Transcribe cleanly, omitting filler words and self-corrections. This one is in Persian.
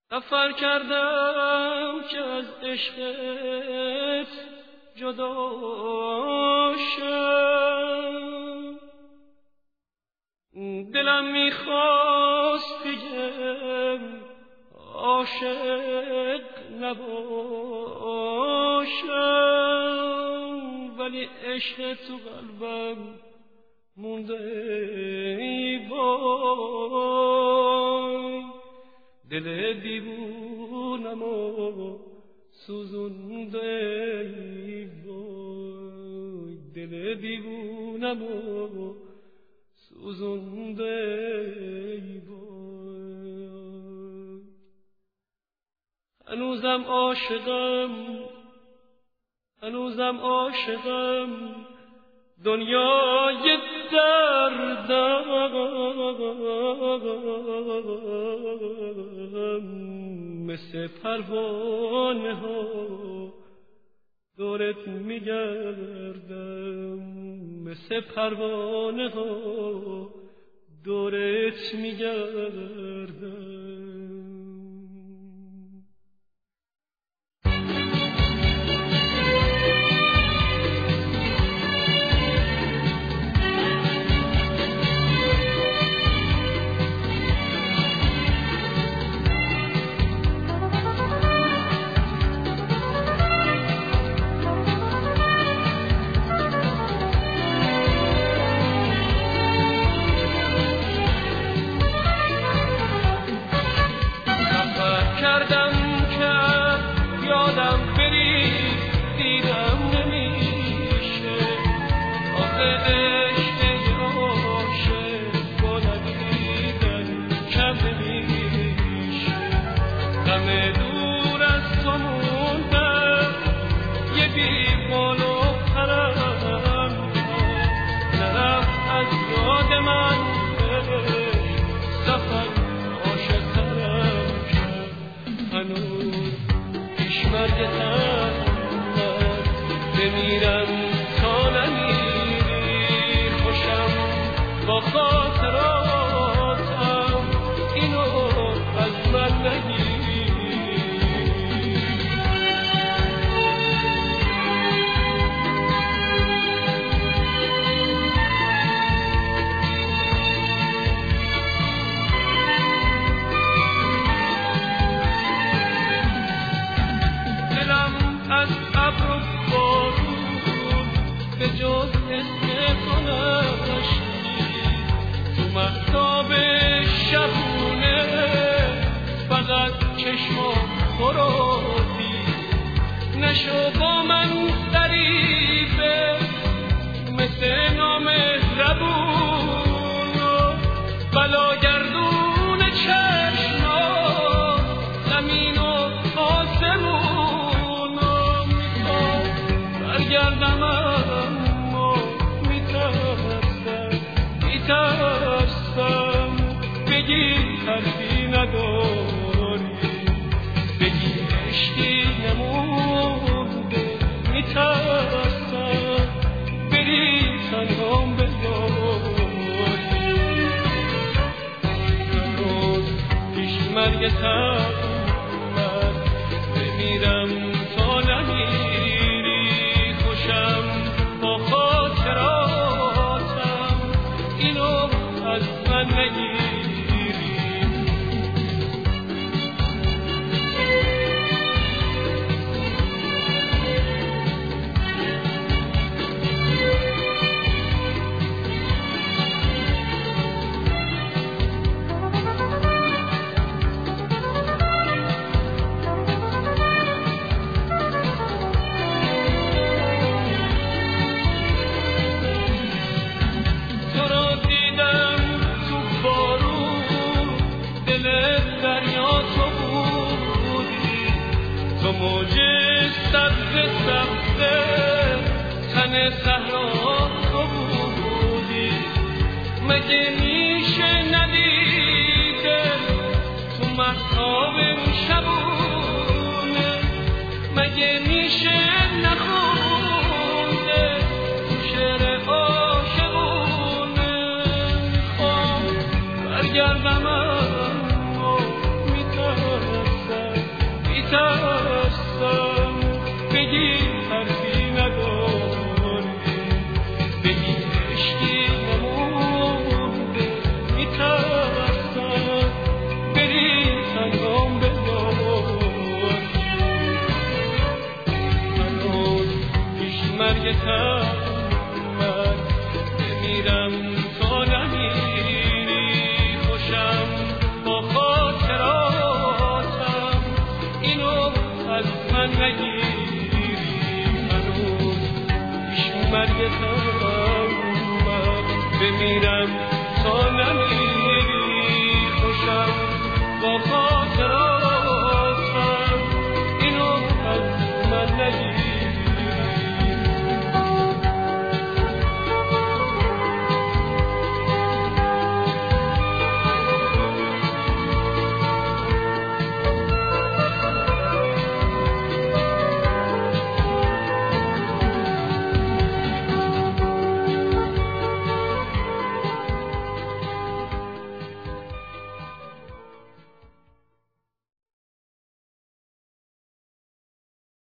سفر کردم که از عشقت جدا شم، دلم میخواست بگم عاشق نباشم، ولی عشق تو قلبم مونده ای وای، دل دیوونم و سوزونده ای وای، دل دیوونم و سوزونده ای وای. هنوزم عاشقم دنیای دردم، مثل پروانه ها دورت میگردم، مثل پروانه ها دورت میگردم. نشو با من غریبه مثل نامهربون و بلاگردون چشما زمین و آسمون و میخوام برگردم اما میترسم بگی حرفی نداری، بگی عشقی نمونده، میترسم بری تنهام بذاری. روز پیش مرگتم من بمیرم تا نمیری، خوشم با خاطراتم اینو از من نگیری. موج سبز تن صحرا تو بودی، مگه میشه ندیده تو مهتاب شبونه، مگه میشه نخونده تو شعر عاشقونه. میخوام برگردم اما میترسم مرگتم من بمیرم تا نمیری خوشم با خاطراتم اینو از من نگیری هنوز پیش مرگتم من بمیرم تا نمیری خوشم